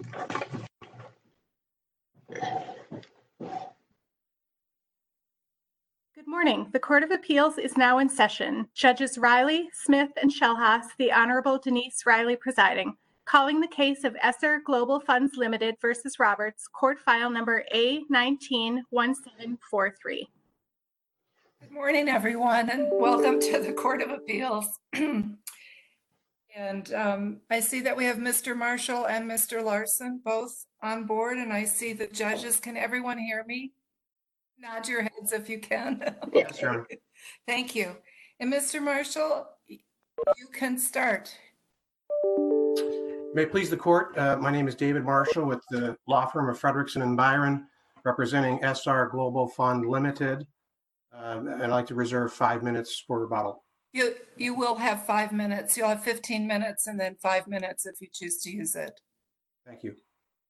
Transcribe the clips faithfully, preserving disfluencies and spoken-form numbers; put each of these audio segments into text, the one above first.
Good morning. The Court of Appeals is now in session. Judges Riley, Smith, and Shellhaas, the Honorable Denise Riley presiding, calling the case of Esser Global Funds Limited versus Roberts, court file number A nineteen one seven four three. Good morning, everyone, and welcome to the Court of Appeals. And um, I see that we have Mister Marshall and Mister Larson both on board, and I see the judges. Can everyone hear me? Nod your heads if you can. Okay. Yes, sir. Thank you. And Mister Marshall, you can start. May it please the court, uh, my name is David Marshall with the law firm of Frederickson and Byron, representing S R Global Fund Limited. Uh, and I'd like to reserve five minutes for rebuttal. You, you will have five minutes. You'll have fifteen minutes and then five minutes if you choose to use it. Thank you.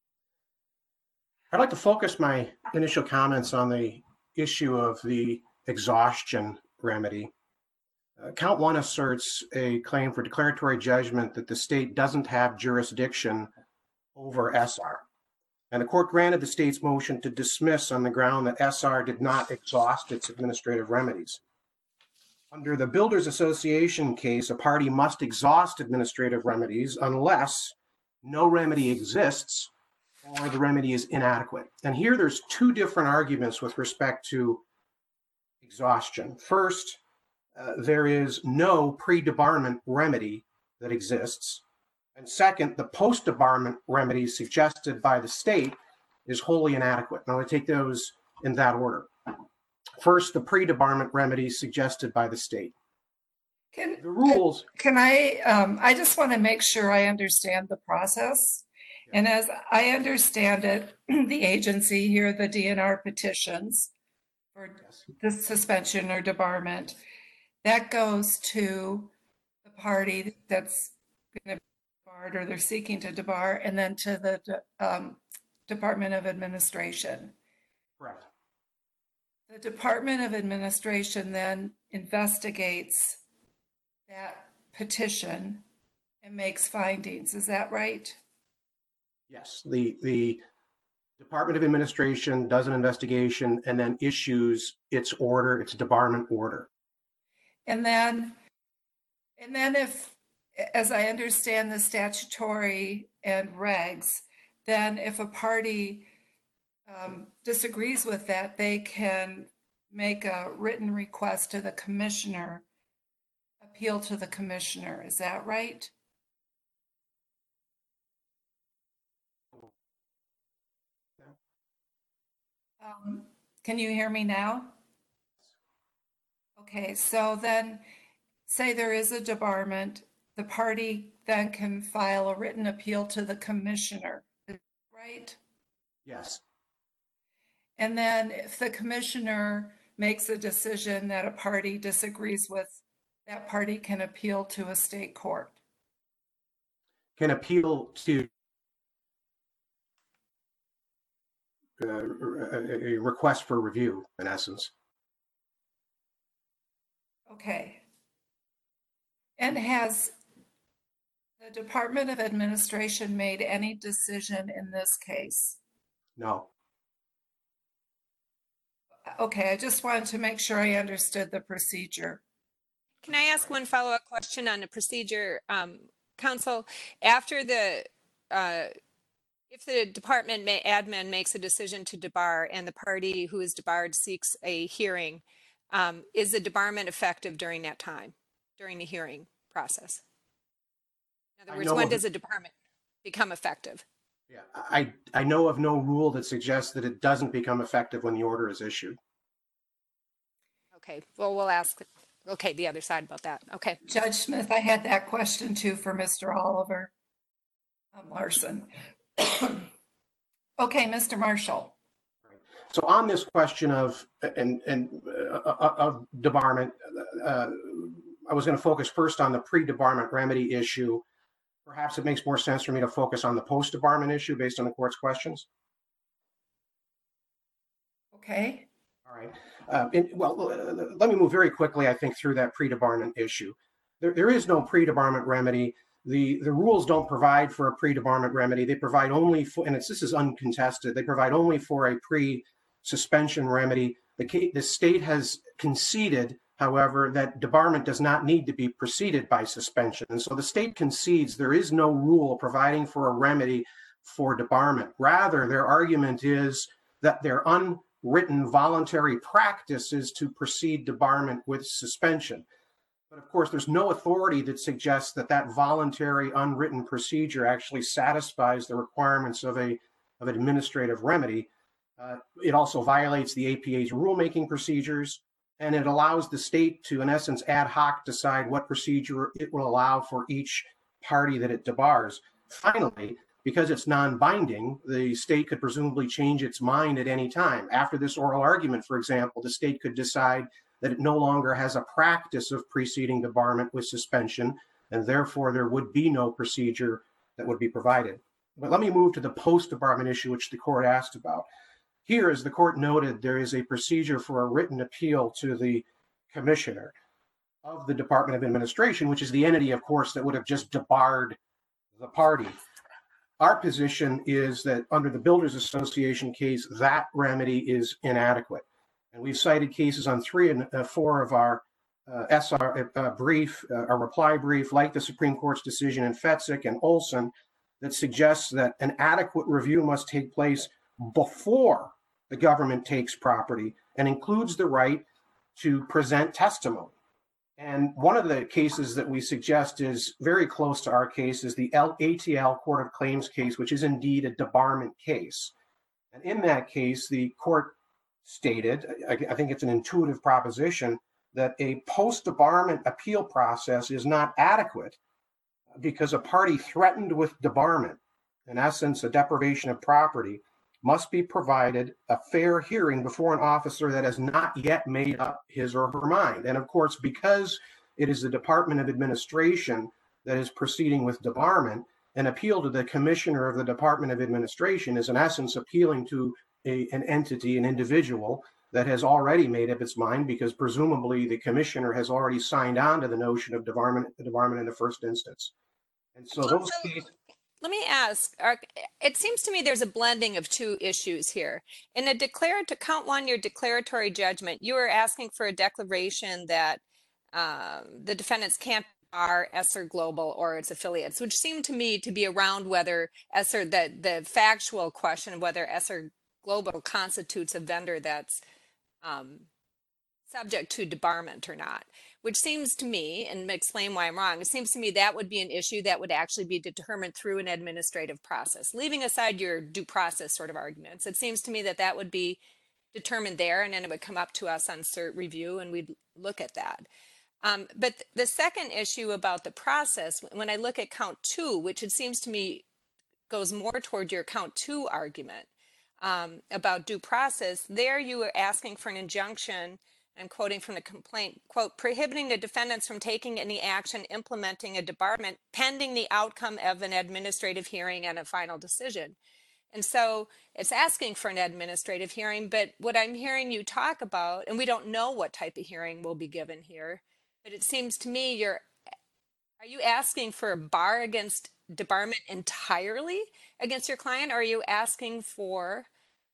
I'd like to focus my initial comments on the issue of the exhaustion remedy. Uh, count one asserts a claim for declaratory judgment that the state doesn't have jurisdiction over S R. And the court granted the state's motion to dismiss on the ground that S R did not exhaust its administrative remedies. Under the Builders Association case, a party must exhaust administrative remedies unless no remedy exists or the remedy is inadequate. And here there's two different arguments with respect to exhaustion. First, uh, there is no pre-debarment remedy that exists. And second, the post-debarment remedy suggested by the state is wholly inadequate. Now I take those in that order. First, the pre-debarment remedy suggested by the state. Can, the rules. Can I, um, I just want to make sure I understand the process. And as I understand it, the agency here, the D N R petitions for the suspension or debarment, that goes to the party that's going to be debarred or they're seeking to debar, and then to the um, Department of Administration. Correct. The Department of Administration then investigates that petition and makes findings. Is that right? Yes, the, the Department of Administration does an investigation and then issues its order, its debarment order. And then, and then if, as I understand the statutory and regs, then if a party um, disagrees with that, they can make a written request to the commissioner, appeal to the commissioner. Is that right? Um, can you hear me now? Okay, so then say there is a debarment, the party then can file a written appeal to the commissioner, right? Yes. And then if the commissioner makes a decision that a party disagrees with, that party can appeal to a state court. Can appeal to uh, a request for review, in essence. Okay. And has the Department of Administration made any decision in this case? No. Okay, I just wanted to make sure I understood the procedure. Can I ask one follow-up question on the procedure? Um, Counsel, after the, uh, if the department may, admin makes a decision to debar and the party who is debarred seeks a hearing, um, is the debarment effective during that time, during the hearing process? In other words, when does a debarment become effective? Yeah, I, I know of no rule that suggests that it doesn't become effective when the order is issued. Okay, well, we'll ask, okay, the other side about that. Okay. Judge Smith, I had that question too for Mister Oliver um, Larson. Okay, Mister Marshall. So on this question of and and uh, of debarment, uh, I was going to focus first on the pre-debarment remedy issue. Perhaps it makes more sense for me to focus on the post-debarment issue based on the court's questions. Okay. All right. Uh, in, well, uh, let me move very quickly, I think, through that pre-debarment issue. There, there is no pre-debarment remedy the, the rules don't provide for a pre-debarment remedy. They provide only for, and it's, this is uncontested, they provide only for a pre-suspension remedy. The, the state has conceded, however, that debarment does not need to be preceded by suspension. And so the state concedes there is no rule providing for a remedy for debarment. Rather, their argument is that their unwritten voluntary practice is to precede debarment with suspension. But of course, there's no authority that suggests that that voluntary unwritten procedure actually satisfies the requirements of a of an administrative remedy. Uh, it also violates the A P A's rulemaking procedures, and it allows the state to, in essence, ad hoc decide what procedure it will allow for each party that it debars. Finally, because it's non-binding, the state could presumably change its mind at any time. After this oral argument, for example, the state could decide that it no longer has a practice of preceding debarment with suspension, and therefore there would be no procedure that would be provided. But let me move to the post-debarment issue, which the court asked about. Here, as the court noted, there is a procedure for a written appeal to the commissioner of the Department of Administration, which is the entity, of course, that would have just debarred the party. Our position is that under the Builders Association case, that remedy is inadequate. And we've cited cases on three and uh, four of our uh, S R uh, brief, uh, our reply brief, like the Supreme Court's decision in Fetzik and Olson, that suggests that an adequate review must take place before the government takes property and includes the right to present testimony. And one of the cases that we suggest is very close to our case is the A T L Court of Claims case, which is indeed a debarment case. And in that case, the court stated, I think it's an intuitive proposition, that a post-debarment appeal process is not adequate because a party threatened with debarment, in essence, a deprivation of property, must be provided a fair hearing before an officer that has not yet made up his or her mind. And of course, because it is the Department of Administration that is proceeding with debarment, an appeal to the commissioner of the Department of Administration is in essence appealing to a, an entity, an individual that has already made up its mind, because presumably the commissioner has already signed on to the notion of debarment, debarment in the first instance. And so those So, cases. let me ask, it seems to me there's a blending of two issues here. In a declared to count one, your declaratory judgment, you are asking for a declaration that um, the defendants can't bar Esser Global or its affiliates, which seemed to me to be around whether Esser, the, the factual question of whether Esser Global constitutes a vendor that's um, subject to debarment or not, which seems to me, and explain why I'm wrong, it seems to me that would be an issue that would actually be determined through an administrative process. Leaving aside your due process sort of arguments, it seems to me that that would be determined there, and then it would come up to us on cert review, and we'd look at that. Um, but th the second issue about the process, when I look at count two, which it seems to me goes more toward your count two argument um, about due process, there you were asking for an injunction, I'm quoting from the complaint, quote, prohibiting the defendants from taking any action implementing a debarment pending the outcome of an administrative hearing and a final decision. And so it's asking for an administrative hearing, but what I'm hearing you talk about, and we don't know what type of hearing will be given here, but it seems to me you're, are you asking for a bar against debarment entirely against your client, or are you asking for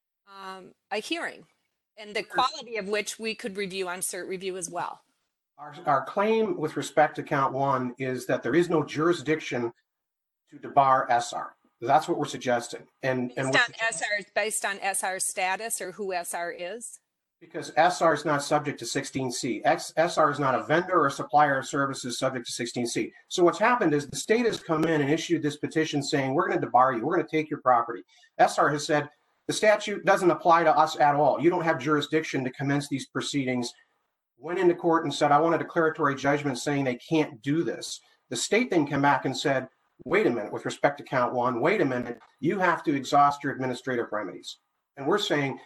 um, a hearing? And the quality of which we could review on cert review as well. Our, our claim with respect to count one is that there is no jurisdiction to debar S R. That's what we're suggesting. And, based and on we're, S R, based on S R status or who S R is? Because S R is not subject to sixteen C. X, S R is not a vendor or supplier of services subject to sixteen C. So what's happened is the state has come in and issued this petition saying, we're going to debar you. We're going to take your property. S R has said, the statute doesn't apply to us at all. You don't have jurisdiction to commence these proceedings. Went into court and said, I want a declaratory judgment saying they can't do this. The state then came back and said, wait a minute, with respect to count one, wait a minute, you have to exhaust your administrative remedies. And we're saying,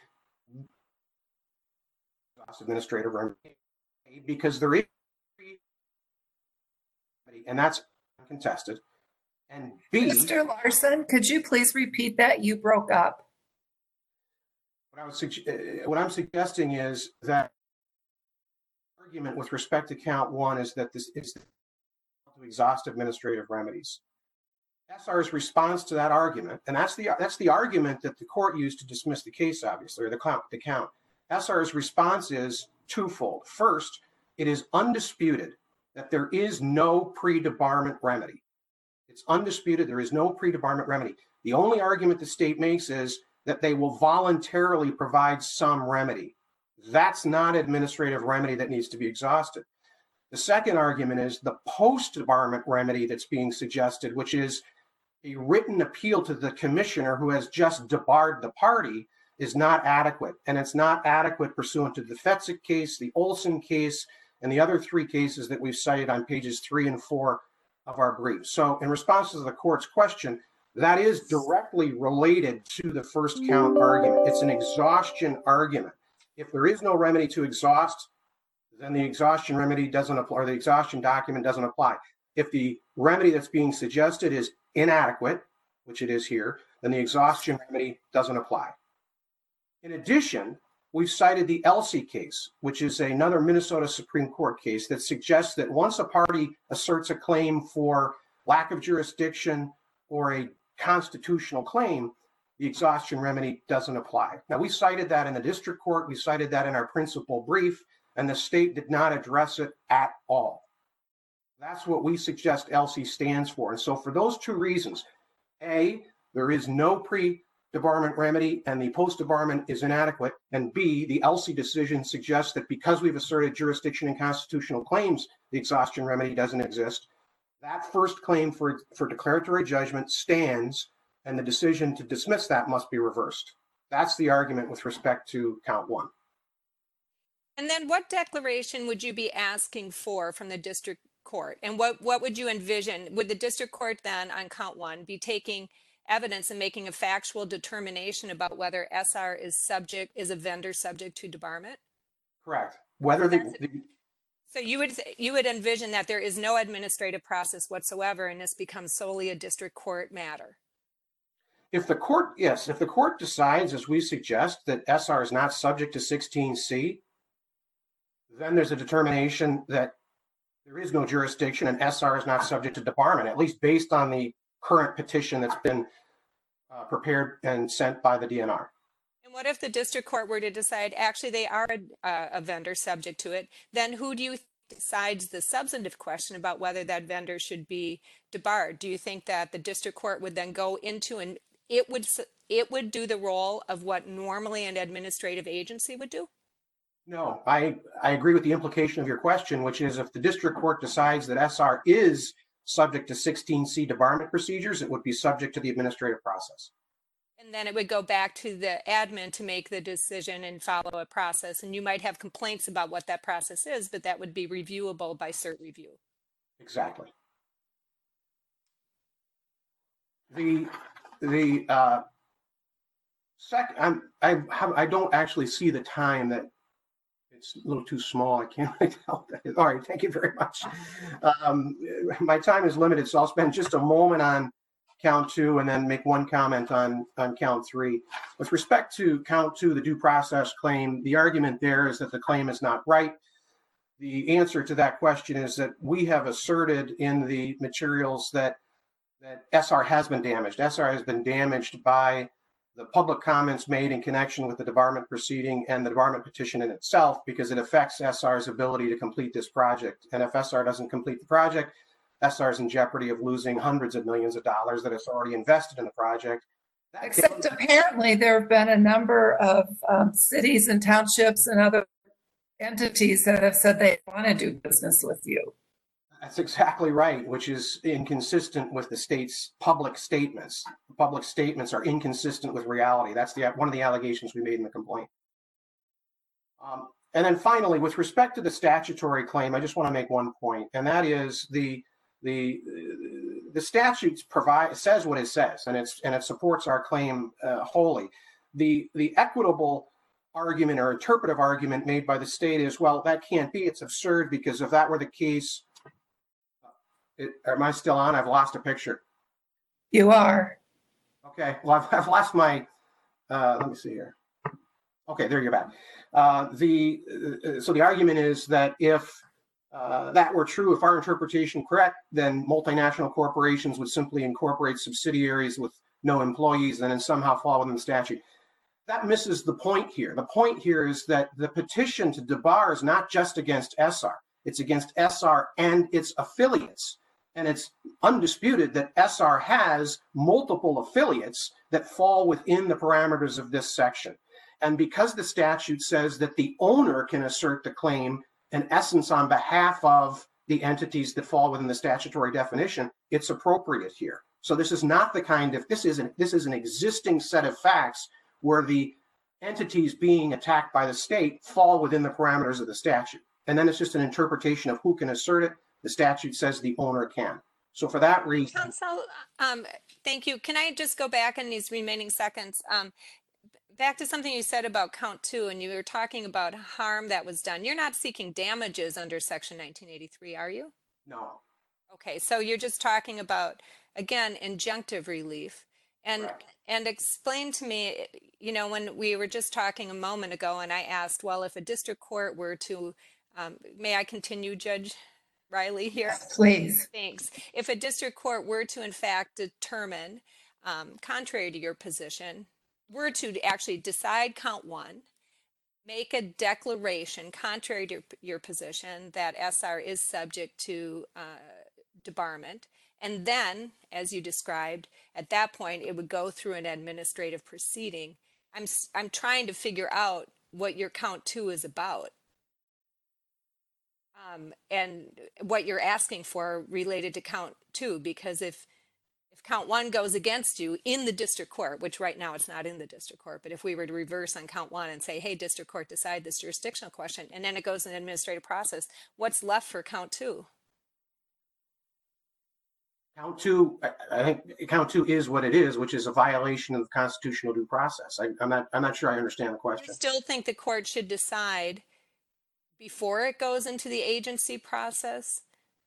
exhaust administrative remedies, because there is, and that's uncontested. And B, Mister Larson, could you please repeat that? You broke up. What, I was, what I'm suggesting is that argument with respect to count one is that this is to to exhaust administrative remedies. S R's response to that argument, and that's the that's the argument that the court used to dismiss the case, obviously, or the count. The count. S R's response is twofold. First, it is undisputed that there is no pre-debarment remedy. It's undisputed there is no pre-debarment remedy. The only argument the state makes is that they will voluntarily provide some remedy. That's not administrative remedy that needs to be exhausted. The second argument is the post-debarment remedy that's being suggested, which is a written appeal to the commissioner who has just debarred the party, is not adequate. And it's not adequate pursuant to the Fetzik case, the Olson case, and the other three cases that we've cited on pages three and four of our brief. So in response to the court's question, that is directly related to the first count argument. It's an exhaustion argument. If there is no remedy to exhaust, then the exhaustion remedy doesn't apply, or the exhaustion document doesn't apply. If the remedy that's being suggested is inadequate, which it is here, then the exhaustion remedy doesn't apply. In addition, we've cited the Elsey case, which is another Minnesota Supreme Court case that suggests that once a party asserts a claim for lack of jurisdiction or a constitutional claim, the exhaustion remedy doesn't apply. Now, we cited that in the district court, we cited that in our principal brief, and the state did not address it at all. That's what we suggest Elsey stands for. And so for those two reasons, A, there is no pre-debarment remedy and the post-debarment is inadequate, and B, the Elsey decision suggests that because we've asserted jurisdiction and constitutional claims, the exhaustion remedy doesn't exist. That first claim for, for declaratory judgment stands, and the decision to dismiss that must be reversed. That's the argument with respect to count one. And then what declaration would you be asking for from the district court? And what, what would you envision? Would the district court then on count one be taking evidence and making a factual determination about whether S R is subject, is a vendor subject to debarment? Correct. Whether the, the So you would you would envision that there is no administrative process whatsoever and this becomes solely a district court matter? If the court, yes, if the court decides, as we suggest, that S R is not subject to sixteen C, then there's a determination that there is no jurisdiction and S R is not subject to debarment, at least based on the current petition that's been uh, prepared and sent by the D N R. And what if the district court were to decide actually they are a, a vendor subject to it? Then who do you think decides the substantive question about whether that vendor should be debarred? Do you think that the district court would then go into and it would it would do the role of what normally an administrative agency would do? No, I, I agree with the implication of your question, which is if the district court decides that S R is subject to sixteen C debarment procedures, it would be subject to the administrative process. And then it would go back to the admin to make the decision and follow a process. And you might have complaints about what that process is, but that would be reviewable by cert review. Exactly. The the uh, second, I'm, I have I don't actually see the time that. It's a little too small. I can't really tell that. All right, thank you very much. Um, my time is limited, so I'll spend just a moment on count two and then make one comment on, on count three. With respect to count two, the due process claim, the argument there is that the claim is not right. The answer to that question is that we have asserted in the materials that, that S R has been damaged. S R has been damaged by the public comments made in connection with the debarment proceeding and the debarment petition in itself, because it affects S R's ability to complete this project. And if S R doesn't complete the project, S R is in jeopardy of losing hundreds of millions of dollars that it's already invested in the project. That Except apparently there have been a number of um, cities and townships and other entities that have said they want to do business with you. That's exactly right, which is inconsistent with the state's public statements. The public statements are inconsistent with reality. That's the one of the allegations we made in the complaint. Um, and then finally, with respect to the statutory claim, I just want to make one point, and that is the the the statute provide says what it says, and it's and it supports our claim uh, wholly. The the equitable argument or interpretive argument made by the state is, well, that can't be. It's absurd because if that were the case. It, am I still on? I've lost a picture. You are. Okay. Well, I've, I've lost my, uh, let me see here. Okay, there you're back. Uh, the, uh, so the argument is that if uh, that were true, if our interpretation correct, then multinational corporations would simply incorporate subsidiaries with no employees and then somehow fall within the statute. That misses the point here. The point here is that the petition to debar is not just against S R. It's against S R and its affiliates. And it's undisputed that S R has multiple affiliates that fall within the parameters of this section. And because the statute says that the owner can assert the claim, in essence, on behalf of the entities that fall within the statutory definition, it's appropriate here. So this is not the kind of, this isn't, this is an existing set of facts where the entities being attacked by the state fall within the parameters of the statute. And then it's just an interpretation of who can assert it. The statute says the owner can. So for that reason. Counsel, um, thank you. Can I just go back in these remaining seconds? Um, back to something you said about count two, and you were talking about harm that was done. You're not seeking damages under section nineteen eighty-three, are you? No. Okay, so you're just talking about, again, injunctive relief. And Correct. and explain to me, you know, when we were just talking a moment ago and I asked, well, if a district court were to, um, may I continue, Judge Riley here? Yes, please. Thanks. If a district court were to, in fact, determine, um, contrary to your position, were to actually decide count one, make a declaration contrary to your, your position that S R is subject to uh, debarment, and then, as you described, at that point, it would go through an administrative proceeding. I'm, I'm trying to figure out what your count two is about. Um, and what you're asking for related to count two, because if if count one goes against you in the district court, which right now it's not in the district court, but if we were to reverse on count one and say, hey, district court, decide this jurisdictional question, and then it goes in an administrative process, what's left for count two? Count two, I think count two is what it is, which is a violation of constitutional due process. I, I'm not, I'm not sure I understand the question. I still think the court should decide before it goes into the agency process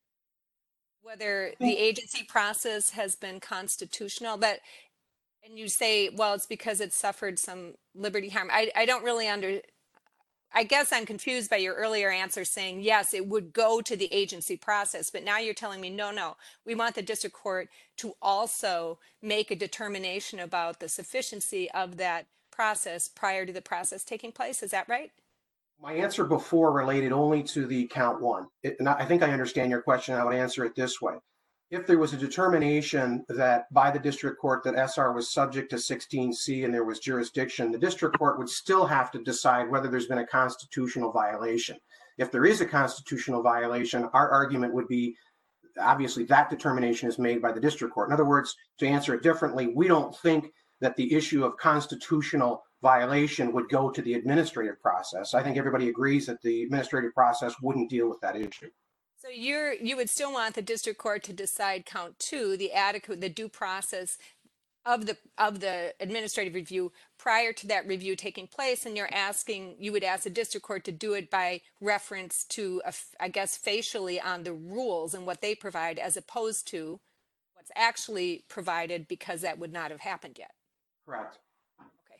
whether the agency process has been constitutional. But and you say, well, it's because it suffered some liberty harm. I, I don't really under. I guess I'm confused by your earlier answer saying, yes, it would go to the agency process. But now you're telling me, no, no, we want the district court to also make a determination about the sufficiency of that process prior to the process taking place. Is that right? My answer before related only to the count one. It, and I think I understand your question. I would answer it this way. If there was a determination that by the district court that S R was subject to sixteen C and there was jurisdiction, the district court would still have to decide whether there's been a constitutional violation. If there is a constitutional violation, our argument would be, obviously, that determination is made by the district court. In other words, to answer it differently, we don't think that the issue of constitutional violation would go to the administrative process. I think everybody agrees that the administrative process wouldn't deal with that issue. So you're you would still want the district court to decide count two, the adequate, the due process of the of the administrative review prior to that review taking place, and you're asking, you would ask the district court to do it by reference to, a, I guess, facially on the rules and what they provide, as opposed to what's actually provided, because that would not have happened yet. Correct. Okay.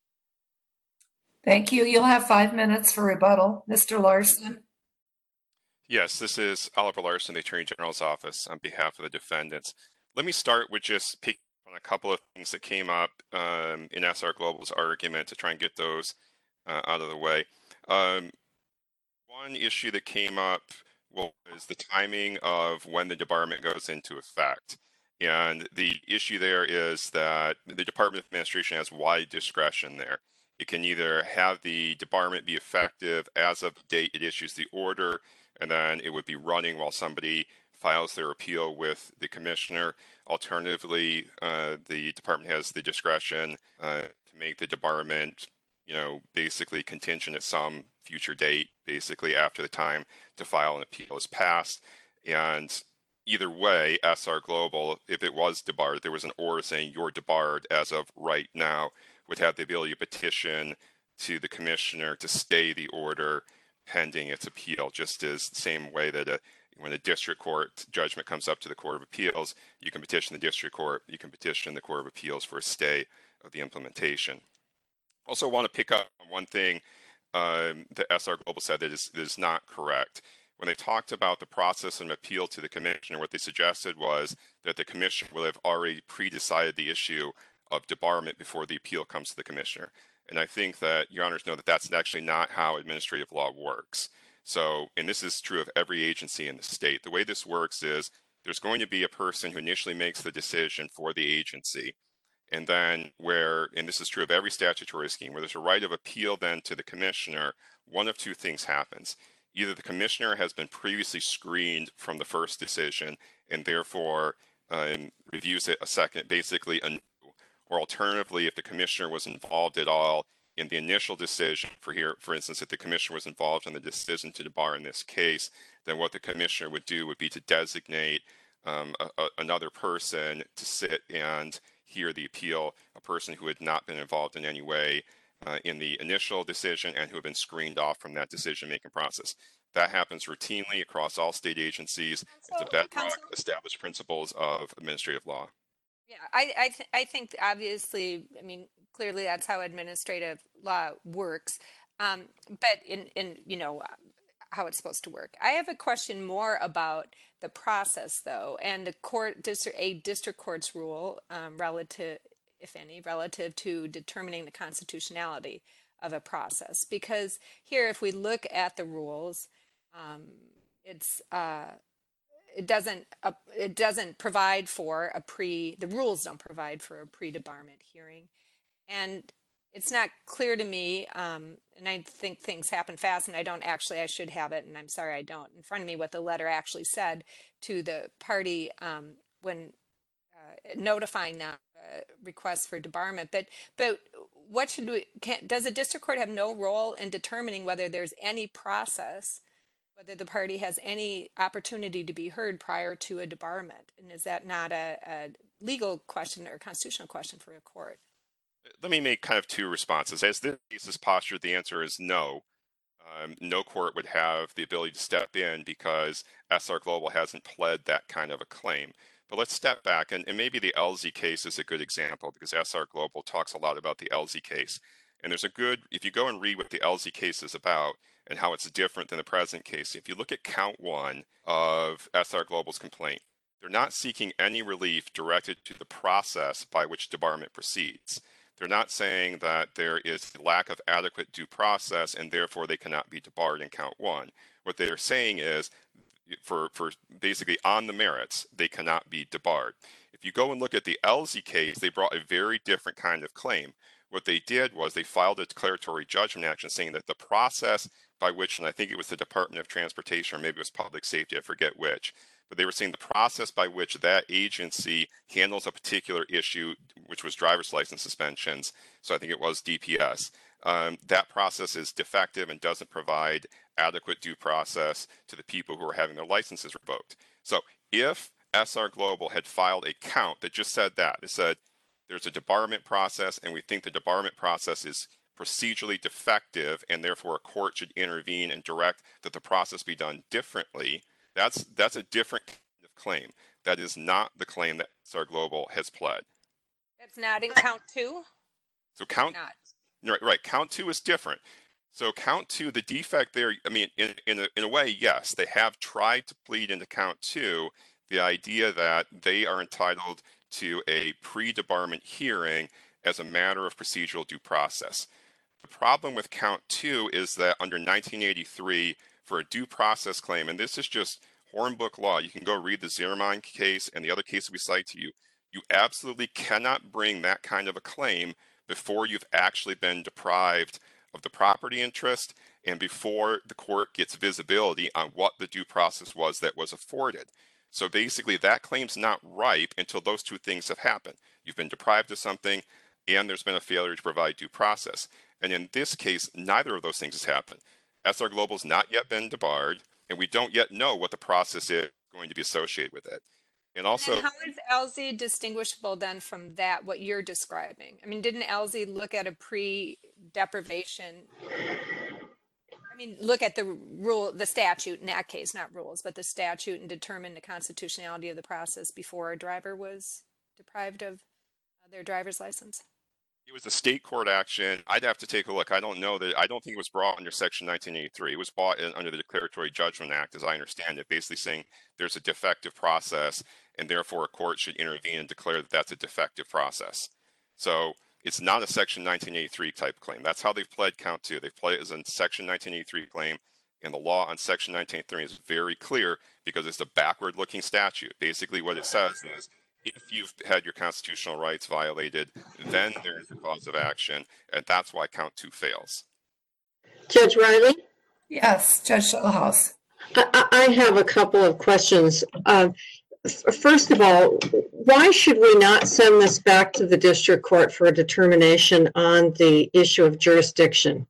Thank you. You'll have five minutes for rebuttal. Mister Larson. Yes, this is Oliver Larson, the Attorney General's office, on behalf of the defendants. Let me start with just picking on a couple of things that came up um, in S R Global's argument to try and get those uh, out of the way. Um, one issue that came up was the timing of when the debarment goes into effect. And the issue there is that the Department of Administration has wide discretion there. It can either have the debarment be effective as of the date it issues the order, and then it would be running while somebody files their appeal with the commissioner. Alternatively, uh, the department has the discretion uh, to make the debarment, you know, basically contingent at some future date, basically after the time to file an appeal is passed. And either way, S R Global, if it was debarred, there was an order saying you're debarred as of right now, would have the ability to petition to the commissioner to stay the order pending its appeal, just as the same way that a, when a district court judgment comes up to the Court of Appeals, you can petition the district court, you can petition the Court of Appeals for a stay of the implementation. Also want to pick up on one thing um, that S R Global said that is, that is not correct. when they talked about the process and appeal to the commissioner, what they suggested was that the commissioner will have already pre-decided the issue of debarment before the appeal comes to the commissioner. And I think that your honors know that that's actually not how administrative law works. So, and this is true of every agency in the state. The way this works is there's going to be a person who initially makes the decision for the agency. And then where, and this is true of every statutory scheme, where there's a right of appeal then to the commissioner, one of two things happens. Either the commissioner has been previously screened from the first decision and therefore um, reviews it a second, basically anew, or alternatively, if the commissioner was involved at all in the initial decision, for here, for instance, if the commissioner was involved in the decision to debar in this case, then what the commissioner would do would be to designate um, a, a, another person to sit and hear the appeal, a person who had not been involved in any way uh, in the initial decision and who had been screened off from that decision-making process. That happens routinely across all state agencies. It's a bedrock established principles of administrative law. Yeah, I I, th I think obviously, I mean, clearly that's how administrative law works. Um, but in in you know uh, how it's supposed to work. I have a question more about the process, though, and the court district a district court's rule um, relative, if any, relative to determining the constitutionality of a process. Because here, if we look at the rules, um, it's uh, it doesn't uh, it doesn't provide for a pre the rules don't provide for a pre-debarment hearing, and it's not clear to me, um, and I think things happen fast, and I don't actually I should have it, and I'm sorry I don't in front of me what the letter actually said to the party um, when uh, notifying that uh, request for debarment. But but what should we can, does a district court have no role in determining whether there's any process, whether the party has any opportunity to be heard prior to a debarment? And is that not a, a legal question or constitutional question for a court? Let me make kind of two responses. As this case is postured, the answer is no. Um, no court would have the ability to step in because S R Global hasn't pled that kind of a claim. But let's step back, and, and maybe the L Z case is a good example because S R Global talks a lot about the L Z case. And there's a good, if you go and read what the L Z case is about and how it's different than the present case, if you look at count one of S R Global's complaint, they're not seeking any relief directed to the process by which debarment proceeds. They're not saying that there is a lack of adequate due process and therefore they cannot be debarred in count one. What they are saying is for, for basically on the merits, they cannot be debarred. If you go and look at the L Z case, they brought a very different kind of claim. What they did was they filed a declaratory judgment action saying that the process by which, and I think it was the Department of Transportation or maybe it was Public Safety, I forget which, but they were saying the process by which that agency handles a particular issue, which was driver's license suspensions, so I think it was D P S, um, that process is defective and doesn't provide adequate due process to the people who are having their licenses revoked. So if S R Global had filed a count that just said that, it said there's a debarment process and we think the debarment process is procedurally defective and therefore a court should intervene and direct that the process be done differently, That's that's a different kind of claim. That is not the claim that S R Global has pled. That's not in count two? So count, not. right, right, count two is different. So count two, the defect there, I mean, in, in, a, in a way, yes, they have tried to plead into count two the idea that they are entitled to a pre-debarment hearing as a matter of procedural due process. The problem with count two is that under nineteen eighty-three, for a due process claim, and this is just Hornbook law, you can go read the Zimmerman case and the other cases we cite to you, you absolutely cannot bring that kind of a claim before you've actually been deprived of the property interest and before the court gets visibility on what the due process was that was afforded. So basically that claim's not ripe until those two things have happened. You've been deprived of something and there's been a failure to provide due process. And in this case, neither of those things has happened. S R Global's not yet been debarred, and we don't yet know what the process is going to be associated with it. And also, and how is L Z distinguishable then from that, what you're describing? I mean, didn't L Z look at a pre-deprivation, I mean, look at the rule, the statute in that case, not rules, but the statute, and determine the constitutionality of the process before a driver was deprived of their driver's license? It was a state court action. I'd have to take a look. I don't know that. I don't think it was brought under Section nineteen eighty-three. It was brought in, under the Declaratory Judgment Act, as I understand it, basically saying there's a defective process and therefore a court should intervene and declare that that's a defective process. So it's not a Section nineteen eighty-three type claim. That's how they've pled count two. They've pled it as a Section nineteen eighty-three claim, and the law on Section nineteen eighty-three is very clear because it's a backward-looking statute. Basically what it says is, if you've had your constitutional rights violated, then there's a cause of action, and that's why count two fails. Judge Riley? Yes, Judge Schellhaus. I, I have a couple of questions. Uh, first of all, why should we not send this back to the district court for a determination on the issue of jurisdiction?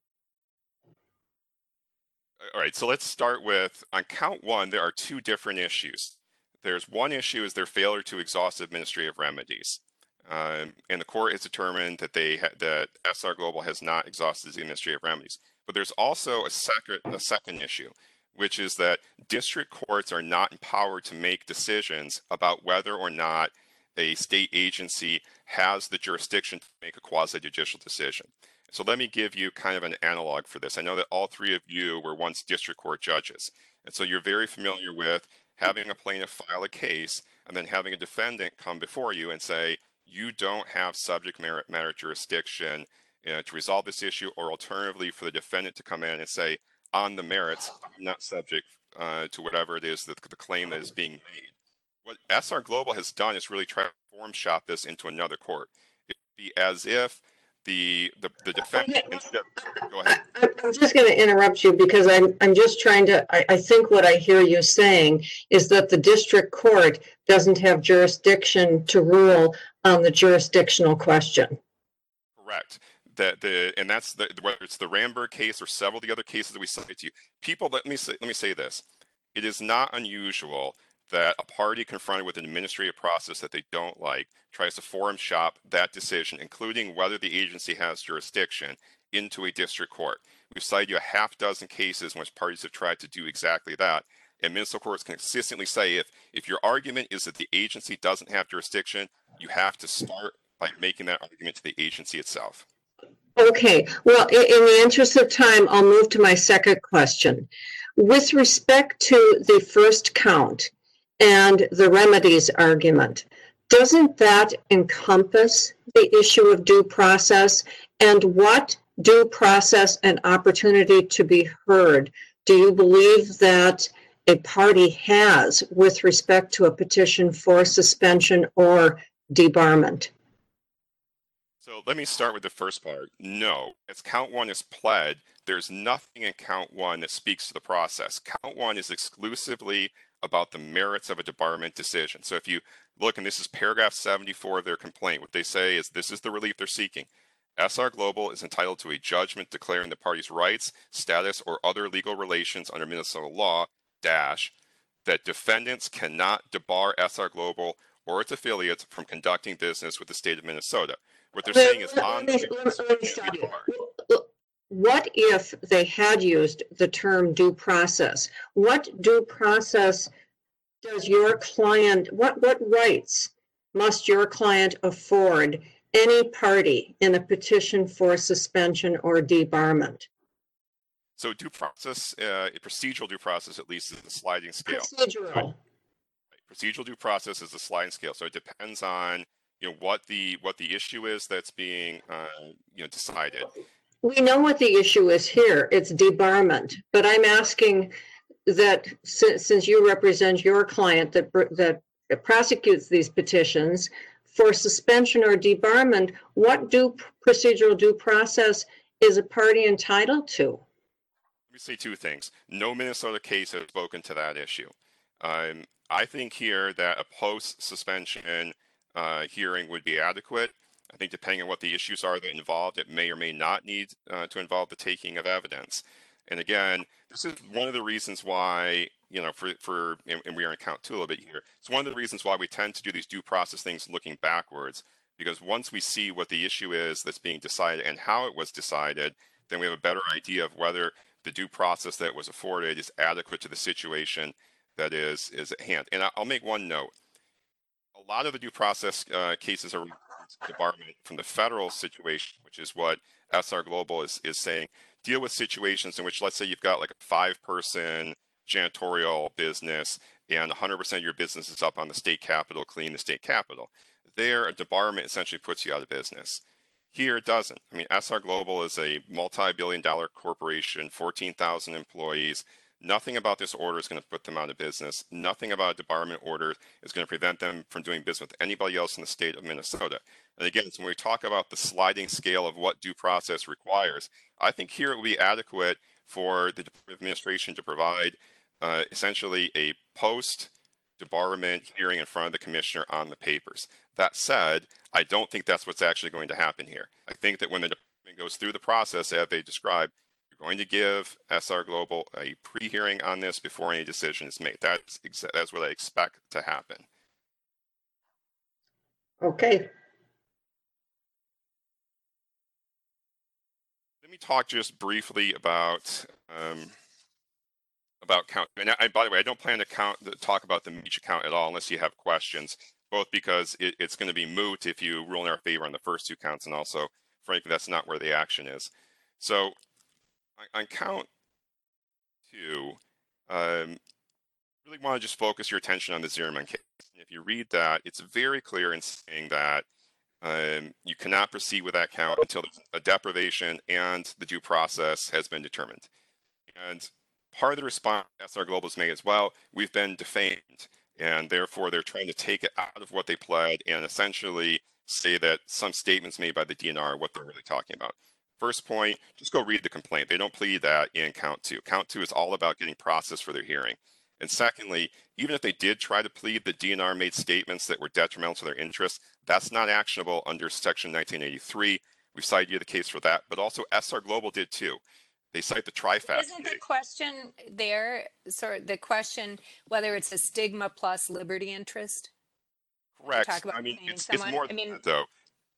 All right, so let's start with, on count one, there are two different issues. There's one issue is their failure to exhaust administrative remedies. Um, and the court has determined that they ha that S R Global has not exhausted the administrative remedies. But there's also a second, a second issue, which is that district courts are not empowered to make decisions about whether or not a state agency has the jurisdiction to make a quasi-judicial decision. So let me give you kind of an analog for this. I know that all three of you were once district court judges. And so you're very familiar with having a plaintiff file a case and then having a defendant come before you and say, you don't have subject matter jurisdiction uh, to resolve this issue, or alternatively for the defendant to come in and say, on the merits, I'm not subject uh, to whatever it is that the claim that is being made. What S R Global has done is really try to form shop this into another court. It would be as if the the, the defendant Okay. instead, go ahead. I'm just going to interrupt you because I'm, I'm just trying to, I, I think what I hear you saying is that the district court doesn't have jurisdiction to rule on the jurisdictional question. Correct. That the and that's the, whether it's the Ramberg case or several of the other cases that we cited to you. People, let me say, let me say this: it is not unusual that a party confronted with an administrative process that they don't like tries to forum shop that decision, including whether the agency has jurisdiction, into a district court. We've cited you a half dozen cases in which parties have tried to do exactly that. And municipal courts can consistently say if if your argument is that the agency doesn't have jurisdiction, you have to start by making that argument to the agency itself. Okay, well, in, in the interest of time, I'll move to my second question. With respect to the first count and the remedies argument, doesn't that encompass the issue of due process? And what due process and opportunity to be heard do you believe that a party has with respect to a petition for suspension or debarment? So let me start with the first part. No, as count one is pled, there's nothing in count one that speaks to the process. Count one is exclusively about the merits of a debarment decision. So if you look, and this is paragraph seventy-four of their complaint, what they say is this is the relief they're seeking. S R Global is entitled to a judgment declaring the party's rights, status, or other legal relations under Minnesota law, dash, that defendants cannot debar S R Global or its affiliates from conducting business with the state of Minnesota. What they're saying is on the what if they had used the term due process? What due process does your client, what, what rights must your client afford any party in a petition for suspension or debarment? So due process, uh, procedural due process at least is a sliding scale. Procedural. Right. Procedural due process is a sliding scale. So it depends on you know what the what the issue is that's being uh, you know decided. We know what the issue is here. It's debarment. But I'm asking that since, since you represent your client that that prosecutes these petitions for suspension or debarment, what due procedural due process is a party entitled to? Let me say two things. No Minnesota case has spoken to that issue. Um, I think here that a post-suspension uh, hearing would be adequate. I think depending on what the issues are that involved, it may or may not need uh, to involve the taking of evidence. And again, this is one of the reasons why, you know, for, for and, and we are in count two a little bit here, it's one of the reasons why we tend to do these due process things looking backwards, because once we see what the issue is that's being decided and how it was decided, then we have a better idea of whether the due process that was afforded is adequate to the situation that is, is at hand. And I'll make one note. A lot of the due process uh, cases are debarment from the federal situation, which is what S R Global is, is saying. Deal with situations in which, let's say you've got like a five-person janitorial business and one hundred percent of your business is up on the state capitol, cleaning the state capitol. There, a debarment essentially puts you out of business. Here, it doesn't. I mean, S R Global is a multi-billion dollar corporation, fourteen thousand employees. Nothing about this order is going to put them out of business. Nothing about a debarment order is going to prevent them from doing business with anybody else in the state of Minnesota. And again, so when we talk about the sliding scale of what due process requires, I think here it will be adequate for the Department of Administration to provide uh, essentially a post-debarment hearing in front of the commissioner on the papers. That said, I don't think that's what's actually going to happen here. I think that when the department goes through the process as they described, you're going to give S R Global a pre-hearing on this before any decision is made. That's, that's what I expect to happen. Okay. Let me talk just briefly about um, about count. And I, by the way, I don't plan to count to talk about the Meach account at all unless you have questions, both because it, it's going to be moot if you rule in our favor on the first two counts, and also, frankly, that's not where the action is. So on, on count two, um, really want to just focus your attention on the Zimmerman case. And if you read that, it's very clear in saying that Um, you cannot proceed with that count until a deprivation and the due process has been determined. And part of the response S R Global has made as well, we've been defamed, and therefore they're trying to take it out of what they pled and essentially say that some statements made by the D N R are what they're really talking about. First point, just go read the complaint. They don't plead that in count two. Count two is all about getting process for their hearing. And secondly, even if they did try to plead the D N R made statements that were detrimental to their interests, that's not actionable under Section nineteen eighty-three. We've cited you the case for that, but also S R Global did too. They cite the TriFact. Isn't the question there, sort of the question whether it's a stigma plus liberty interest? Correct. Talk about I mean, paying it's, it's someone. more I than mean, that, though.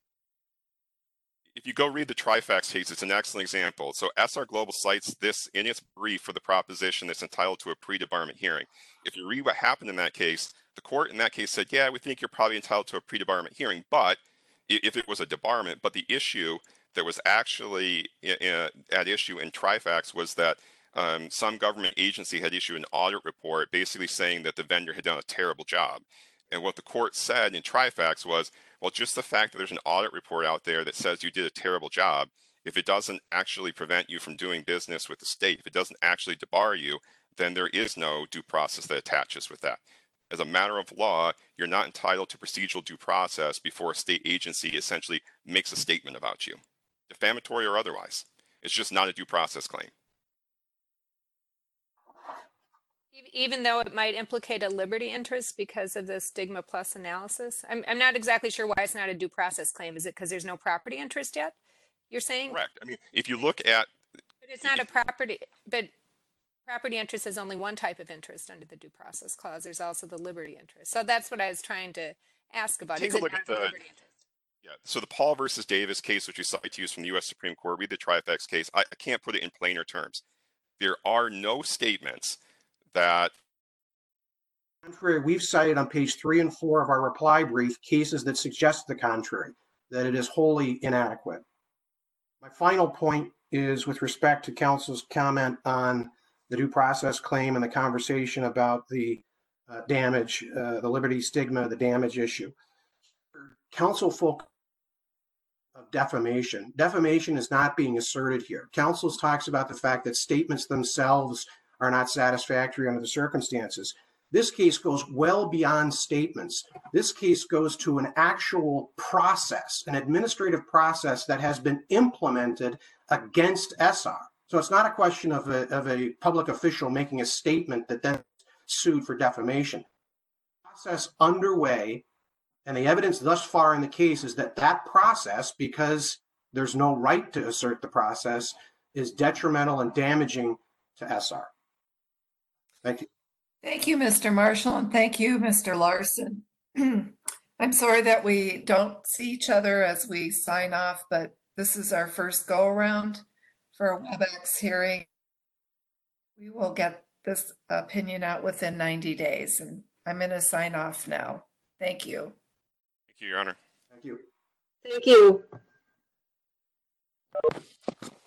If you go read the TriFact case, it's an excellent example. So S R Global cites this in its brief for the proposition that's entitled to a pre-debarment hearing. If you read what happened in that case, the court in that case said, yeah, we think you're probably entitled to a pre-debarment hearing, but if it was a debarment, but the issue that was actually at issue in TriFact was that um, some government agency had issued an audit report basically saying that the vendor had done a terrible job. And what the court said in TriFact was, well, just the fact that there's an audit report out there that says you did a terrible job, if it doesn't actually prevent you from doing business with the state, if it doesn't actually debar you, then there is no due process that attaches with that. As a matter of law, you're not entitled to procedural due process before a state agency essentially makes a statement about you, defamatory or otherwise. It's just not a due process claim. even though it might implicate a liberty interest because of the stigma plus analysis? I'm, I'm not exactly sure why it's not a due process claim. Is it because there's no property interest yet? You're saying? Correct. I mean, if you look at... But it's not a property, but property interest is only one type of interest under the due process clause. There's also the liberty interest. So that's what I was trying to ask about. Take is a it look not at the... liberty interest? Yeah, so the Paul versus Davis case, which you cite to use from the U S Supreme Court, read the TriFact case. I, I can't put it in plainer terms. There are no statements that... Contrary, we've cited on page three and four of our reply brief cases that suggest the contrary, that it is wholly inadequate. My final point is with respect to counsel's comment on the due process claim and the conversation about the uh, damage, uh, the liberty stigma, the damage issue. Counsel folk of defamation. Defamation is not being asserted here. Counsel talks about the fact that statements themselves are not satisfactory under the circumstances. This case goes well beyond statements. This case goes to an actual process, an administrative process that has been implemented against S R. So it's not a question of a, of a public official making a statement that then sued for defamation. Process underway, and the evidence thus far in the case is that that process, because there's no right to assert the process, is detrimental and damaging to S R. Thank you. Thank you, Mister Marshall, and thank you, Mister Larson. I'm sorry that we don't see each other as we sign off, but this is our first go-around for a WebEx hearing. We will get this opinion out within ninety days, and I'm going to sign off now. Thank you. Thank you, Your Honor. Thank you. Thank you.